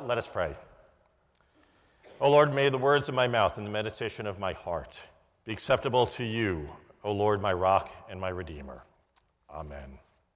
Let us pray. O Lord, may the words of my mouth and the meditation of my heart be acceptable to you, O Lord, my rock and my redeemer. Amen.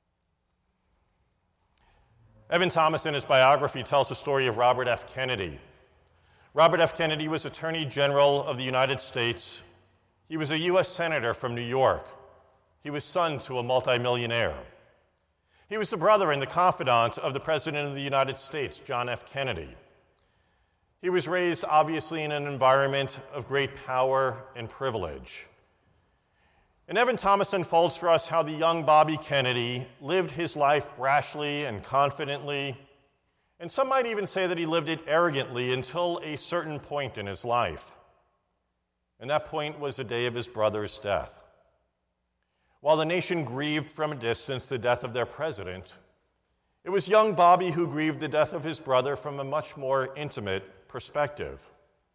Evan Thomas, in his biography, tells the story of Robert F. Kennedy. Robert F. Kennedy was Attorney General of the United States. He was a U.S. Senator from New York. He was son to a multimillionaire. He was the brother and the confidant of the President of the United States, John F. Kennedy. He was raised, obviously, in an environment of great power and privilege. And Evan Thomas unfolds for us how the young Bobby Kennedy lived his life brashly and confidently, and some might even say that he lived it arrogantly until a certain point in his life. And that point was the day of his brother's death. While the nation grieved from a distance the death of their president, it was young Bobby who grieved the death of his brother from a much more intimate perspective.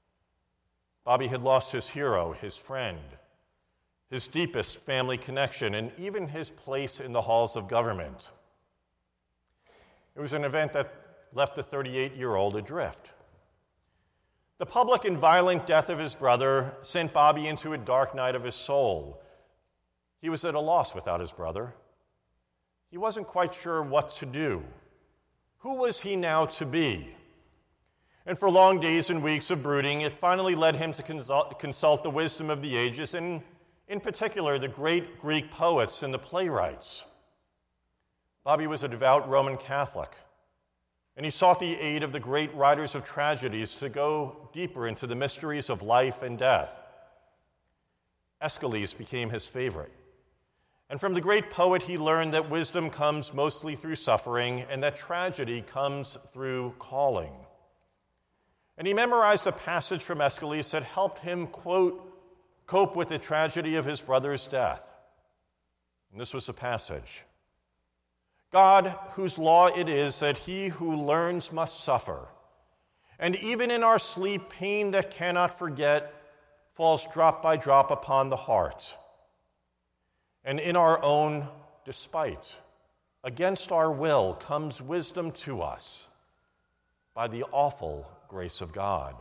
Bobby had lost his hero, his friend, his deepest family connection, and even his place in the halls of government. It was an event that left the 38-year-old adrift. The public and violent death of his brother sent Bobby into a dark night of his soul. He was at a loss without his brother. He wasn't quite sure what to do. Who was he now to be? And for long days and weeks of brooding, it finally led him to consult the wisdom of the ages, and in particular, the great Greek poets and the playwrights. Bobby was a devout Roman Catholic, and he sought the aid of the great writers of tragedies to go deeper into the mysteries of life and death. Aeschylus became his favorite. And from the great poet, he learned that wisdom comes mostly through suffering and that tragedy comes through calling. And he memorized a passage from Aeschylus that helped him, quote, cope with the tragedy of his brother's death. And this was the passage. God, whose law it is that he who learns must suffer, and even in our sleep, pain that cannot forget falls drop by drop upon the heart. And in our own despite, against our will, comes wisdom to us by the awful grace of God.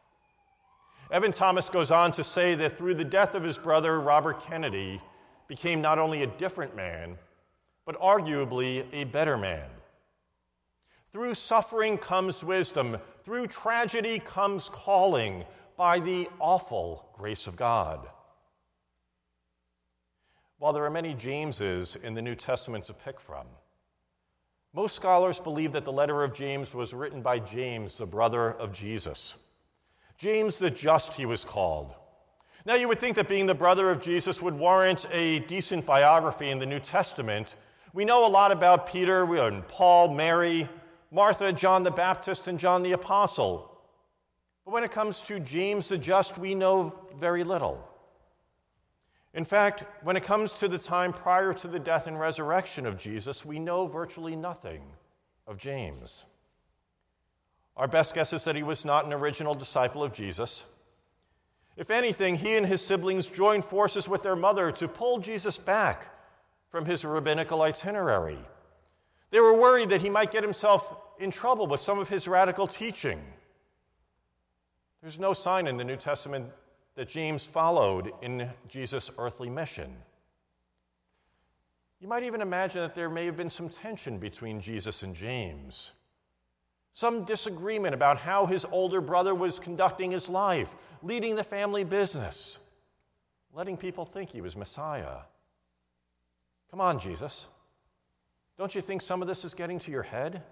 Evan Thomas goes on to say that through the death of his brother, Robert Kennedy became not only a different man, but arguably a better man. Through suffering comes wisdom. Through tragedy comes calling by the awful grace of God. While there are many Jameses in the New Testament to pick from, most scholars believe that the letter of James was written by James, the brother of Jesus. James the Just, he was called. Now, you would think that being the brother of Jesus would warrant a decent biography in the New Testament. We know a lot about Peter and Paul, Mary, Martha, John the Baptist, and John the Apostle. But when it comes to James the Just, we know very little. In fact, when it comes to the time prior to the death and resurrection of Jesus, we know virtually nothing of James. Our best guess is that he was not an original disciple of Jesus. If anything, he and his siblings joined forces with their mother to pull Jesus back from his rabbinical itinerary. They were worried that he might get himself in trouble with some of his radical teaching. There's no sign in the New Testament that James followed in Jesus' earthly mission. You might even imagine that there may have been some tension between Jesus and James, some disagreement about how his older brother was conducting his life, leading the family business, letting people think he was Messiah. Come on, Jesus. Don't you think some of this is getting to your head?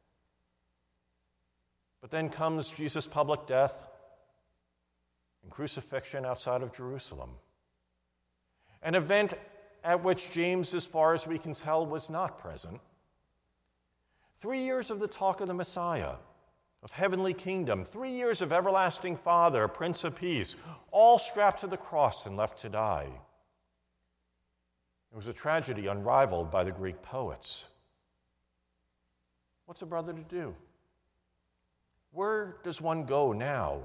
But then comes Jesus' public death and crucifixion outside of Jerusalem, an event at which James, as far as we can tell, was not present. 3 years of the talk of the Messiah, of heavenly kingdom, 3 years of everlasting Father, Prince of Peace, all strapped to the cross and left to die. It was a tragedy unrivaled by the Greek poets. What's a brother to do? Where does one go now?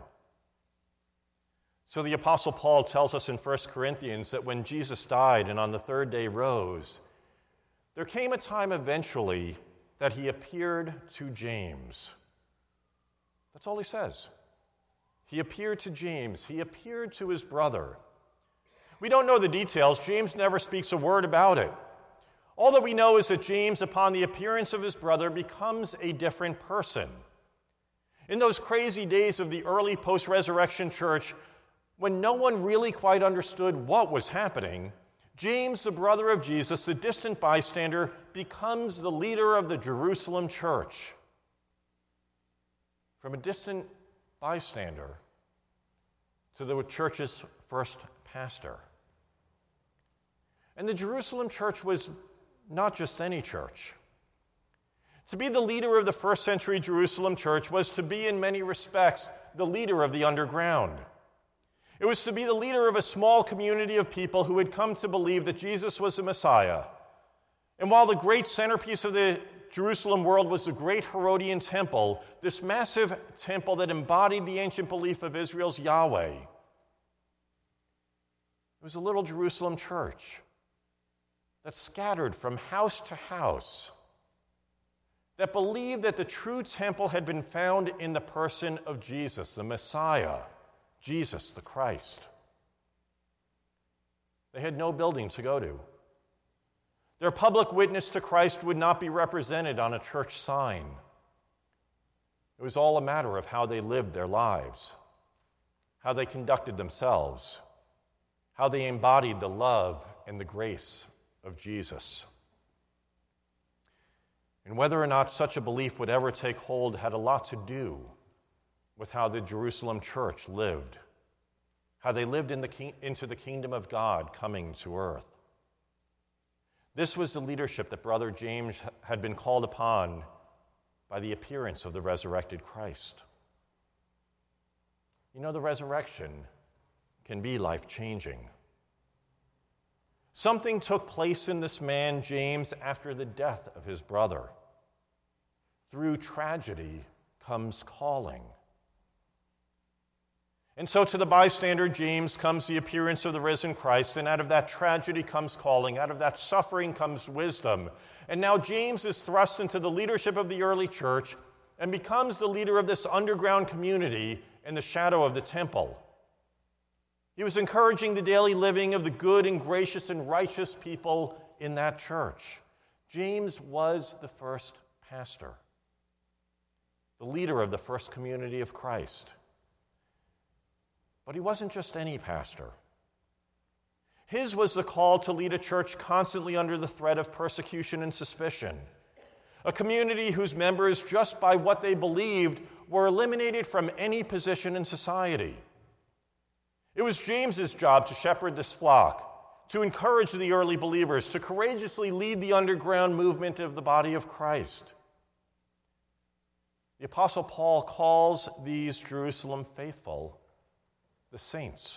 So the Apostle Paul tells us in 1 Corinthians that when Jesus died and on the third day rose, there came a time eventually that he appeared to James. That's all he says. He appeared to James. He appeared to his brother. We don't know the details. James never speaks a word about it. All that we know is that James, upon the appearance of his brother, becomes a different person. In those crazy days of the early post-resurrection church, when no one really quite understood what was happening, James, the brother of Jesus, the distant bystander, becomes the leader of the Jerusalem church. From a distant bystander to the church's first pastor. And the Jerusalem church was not just any church. To be the leader of the first century Jerusalem church was to be, in many respects, the leader of the underground. It was to be the leader of a small community of people who had come to believe that Jesus was the Messiah. And while the great centerpiece of the Jerusalem world was the great Herodian temple, this massive temple that embodied the ancient belief of Israel's Yahweh, it was a little Jerusalem church that scattered from house to house, that believed that the true temple had been found in the person of Jesus, the Messiah, Jesus the Christ. They had no building to go to. Their public witness to Christ would not be represented on a church sign. It was all a matter of how they lived their lives, how they conducted themselves, how they embodied the love and the grace of Jesus. And whether or not such a belief would ever take hold had a lot to do with how the Jerusalem church lived, how they lived into the kingdom of God coming to earth. This was the leadership that Brother James had been called upon by the appearance of the resurrected Christ. You know, the resurrection can be life-changing. Something took place in this man, James, after the death of his brother. Through tragedy comes calling. And so to the bystander, James, comes the appearance of the risen Christ, and out of that tragedy comes calling, out of that suffering comes wisdom. And now James is thrust into the leadership of the early church and becomes the leader of this underground community in the shadow of the temple. He was encouraging the daily living of the good and gracious and righteous people in that church. James was the first pastor, the leader of the first community of Christ. But he wasn't just any pastor. His was the call to lead a church constantly under the threat of persecution and suspicion, a community whose members, just by what they believed, were eliminated from any position in society. It was James's job to shepherd this flock, to encourage the early believers, to courageously lead the underground movement of the body of Christ. The Apostle Paul calls these Jerusalem faithful the saints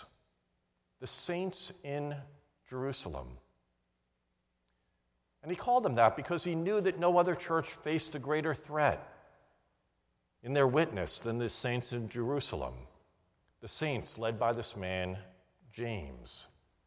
in Jerusalem. And he called them that because he knew that no other church faced a greater threat in their witness than the saints in Jerusalem. The saints led by this man, James.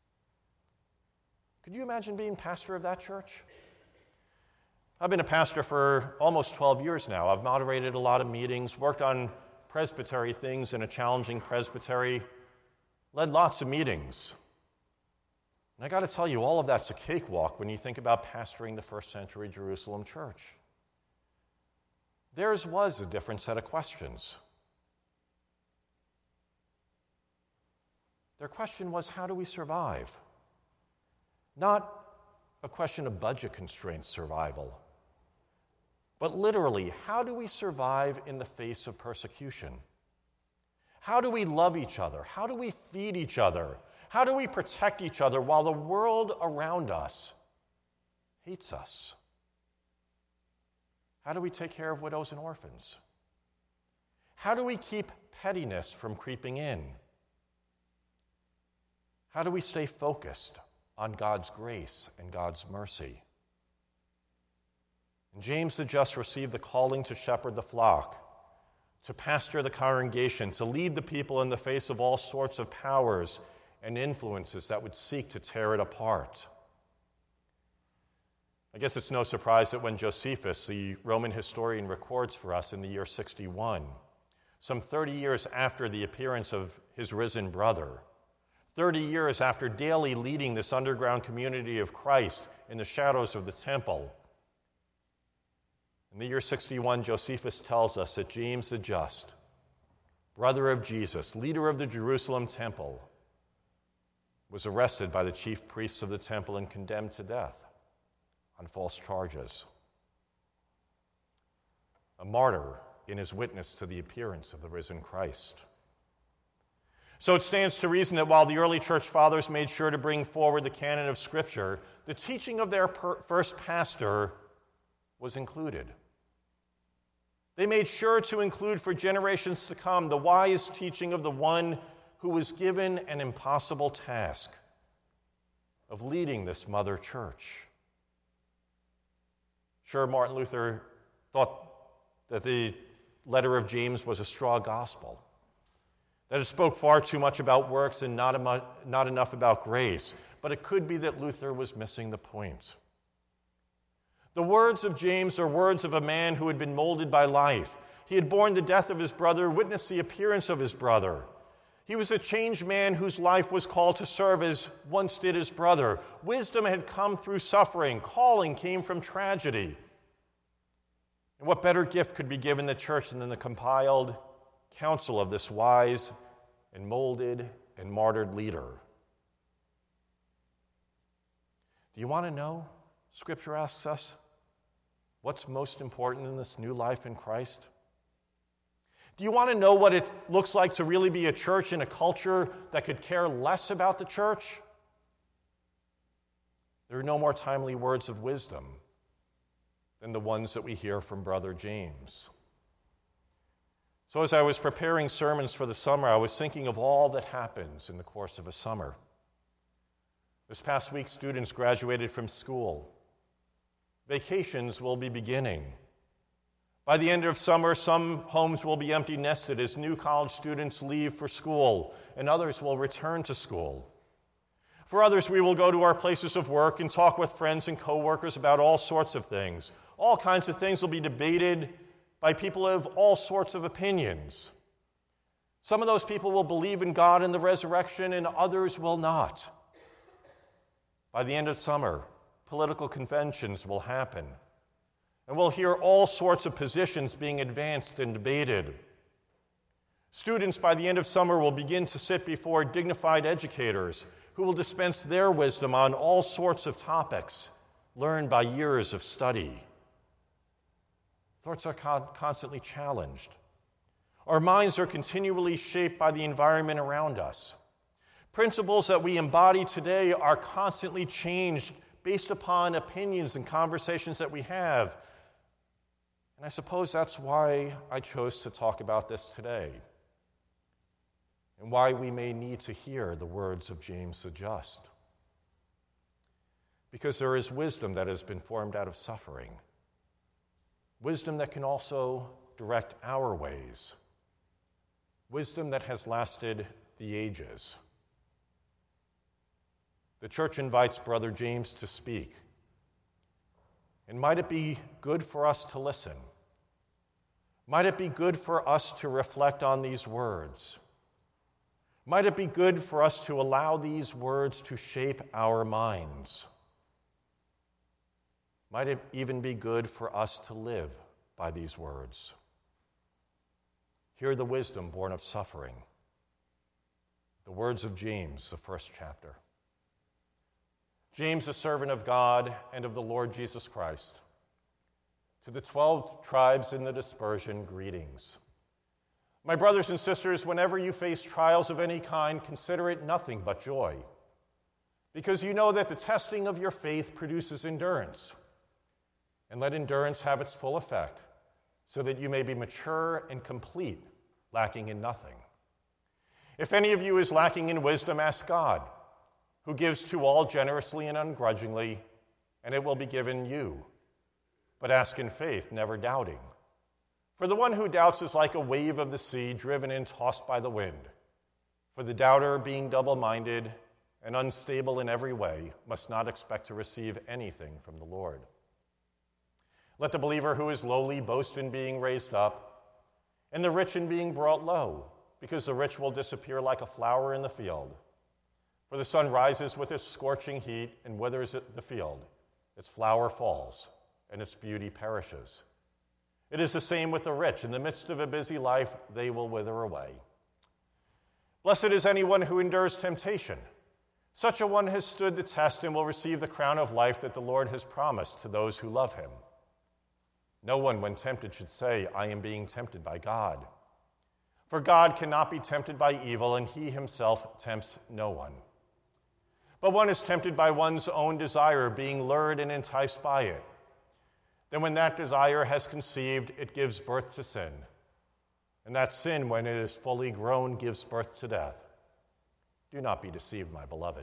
Could you imagine being pastor of that church? I've been a pastor for almost 12 years now. I've moderated a lot of meetings, worked on presbytery things in a challenging presbytery, led lots of meetings. And I got to tell you, all of that's a cakewalk when you think about pastoring the first century Jerusalem church. Theirs was a different set of questions. Their question was, how do we survive? Not a question of budget constraints survival, but literally, how do we survive in the face of persecution? How do we love each other? How do we feed each other? How do we protect each other while the world around us hates us? How do we take care of widows and orphans? How do we keep pettiness from creeping in? How do we stay focused on God's grace and God's mercy? And James had just received the calling to shepherd the flock, to pastor the congregation, to lead the people in the face of all sorts of powers and influences that would seek to tear it apart. I guess it's no surprise that when Josephus, the Roman historian, records for us in the year 61, some 30 years after the appearance of his risen brother, 30 years after daily leading this underground community of Christ in the shadows of the temple. In the year 61, Josephus tells us that James the Just, brother of Jesus, leader of the Jerusalem temple, was arrested by the chief priests of the temple and condemned to death on false charges. A martyr in his witness to the appearance of the risen Christ. So it stands to reason that while the early church fathers made sure to bring forward the canon of Scripture, the teaching of their first pastor was included. They made sure to include for generations to come the wise teaching of the one who was given an impossible task of leading this mother church. Sure, Martin Luther thought that the letter of James was a straw gospel, that it spoke far too much about works and not enough about grace. But it could be that Luther was missing the point. The words of James are words of a man who had been molded by life. He had borne the death of his brother, witnessed the appearance of his brother. He was a changed man whose life was called to serve as once did his brother. Wisdom had come through suffering. Calling came from tragedy. And what better gift could be given the church than the compiled counsel of this wise and molded and martyred leader? Do you want to know, Scripture asks us, what's most important in this new life in Christ? Do you want to know what it looks like to really be a church in a culture that could care less about the church? There are no more timely words of wisdom than the ones that we hear from Brother James. So as I was preparing sermons for the summer, I was thinking of all that happens in the course of a summer. This past week, students graduated from school. Vacations will be beginning. By the end of summer, some homes will be empty nested as new college students leave for school, and others will return to school. For others, we will go to our places of work and talk with friends and coworkers about all sorts of things. All kinds of things will be debated by people of all sorts of opinions. Some of those people will believe in God and the resurrection, and others will not. By the end of summer, political conventions will happen, and we'll hear all sorts of positions being advanced and debated. Students, by the end of summer, will begin to sit before dignified educators who will dispense their wisdom on all sorts of topics learned by years of study. Thoughts are constantly challenged. Our minds are continually shaped by the environment around us. Principles that we embody today are constantly changed based upon opinions and conversations that we have. And I suppose that's why I chose to talk about this today, and why we may need to hear the words of James the Just. Because there is wisdom that has been formed out of suffering. Wisdom that can also direct our ways. Wisdom that has lasted the ages. The church invites Brother James to speak. And might it be good for us to listen? Might it be good for us to reflect on these words? Might it be good for us to allow these words to shape our minds? Might it even be good for us to live by these words? Hear the wisdom born of suffering. The words of James, the first chapter. James, a servant of God and of the Lord Jesus Christ. To the 12 tribes in the dispersion, greetings. My brothers and sisters, whenever you face trials of any kind, consider it nothing but joy, because you know that the testing of your faith produces endurance. And let endurance have its full effect, so that you may be mature and complete, lacking in nothing. If any of you is lacking in wisdom, ask God, who gives to all generously and ungrudgingly, and it will be given you. But ask in faith, never doubting. For the one who doubts is like a wave of the sea, driven and tossed by the wind. For the doubter, being double-minded and unstable in every way, must not expect to receive anything from the Lord. Let the believer who is lowly boast in being raised up, and the rich in being brought low, because the rich will disappear like a flower in the field. For the sun rises with its scorching heat and withers the field. Its flower falls, and its beauty perishes. It is the same with the rich. In the midst of a busy life, they will wither away. Blessed is anyone who endures temptation. Such a one has stood the test and will receive the crown of life that the Lord has promised to those who love him. No one, when tempted, should say, I am being tempted by God. For God cannot be tempted by evil, and he himself tempts no one. But one is tempted by one's own desire, being lured and enticed by it. Then when that desire has conceived, it gives birth to sin. And that sin, when it is fully grown, gives birth to death. Do not be deceived, my beloved.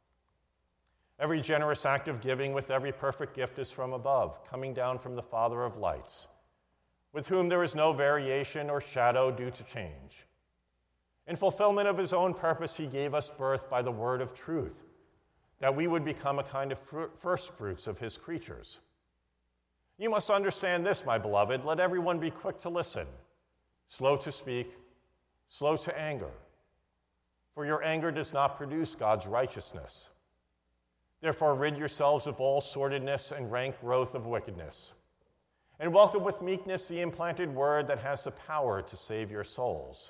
Every generous act of giving with every perfect gift is from above, coming down from the Father of lights, with whom there is no variation or shadow due to change. In fulfillment of his own purpose, he gave us birth by the word of truth, that we would become a kind of first fruits of his creatures. You must understand this, my beloved. Let everyone be quick to listen, slow to speak, slow to anger. For your anger does not produce God's righteousness. Therefore, rid yourselves of all sordidness and rank growth of wickedness, and welcome with meekness the implanted word that has the power to save your souls.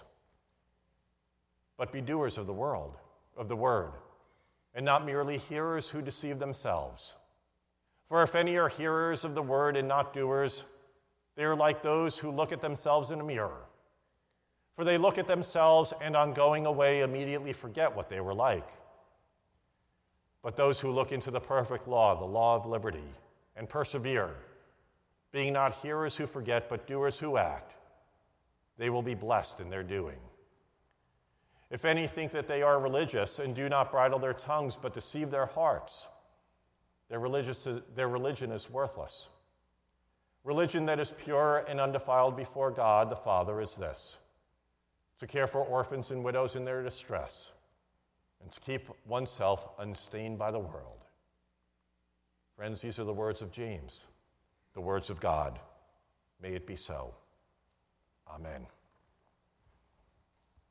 But be doers of the word, and not merely hearers who deceive themselves. For if any are hearers of the word and not doers, they are like those who look at themselves in a mirror. For they look at themselves and on going away immediately forget what they were like. But those who look into the perfect law, the law of liberty, and persevere, being not hearers who forget, but doers who act, they will be blessed in their doing. If any think that they are religious and do not bridle their tongues, but deceive their hearts, their religion is worthless. Religion that is pure and undefiled before God the Father is this: to care for orphans and widows in their distress, and to keep oneself unstained by the world. Friends, these are the words of James, the words of God. May it be so. Amen.